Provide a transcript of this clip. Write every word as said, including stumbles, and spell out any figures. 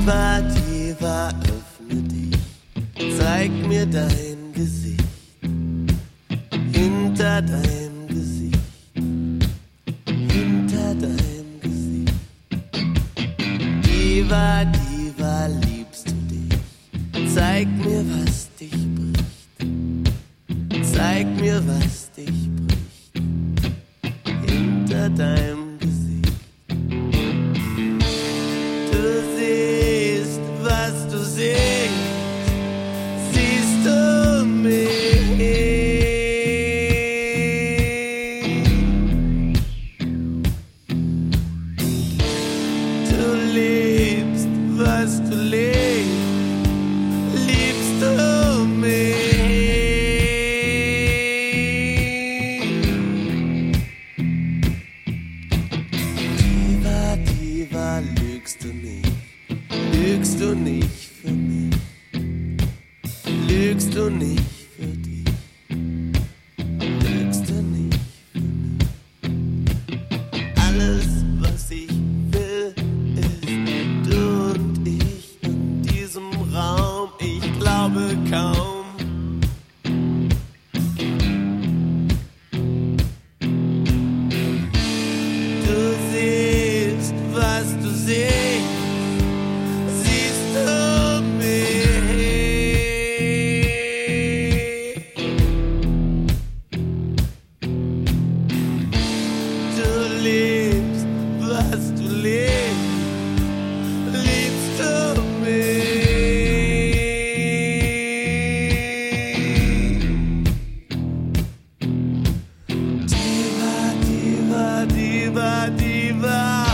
Diva, Diva, öffne dich, zeig mir dein Gesicht, hinter deinem Gesicht, hinter deinem Gesicht. Diva, Diva, liebst du dich, zeig mir, was dich bricht, zeig mir, was dich bricht, hinter deinem Gesicht. Du siehst, was du siehst, siehst du mich. Du liebst, was du lebst, liebst du mich. Diva, Diva, lügst du nicht, lügst du nicht für mich, lügst du nicht für dich, lügst du nicht für mich. Alles, was ich will, ist du und ich in diesem Raum, ich glaube kaum. Du siehst, was du siehst, siehst du mich. Du liebst, was du lebst, liebst du mich. Diva, Diva, Diva, Diva.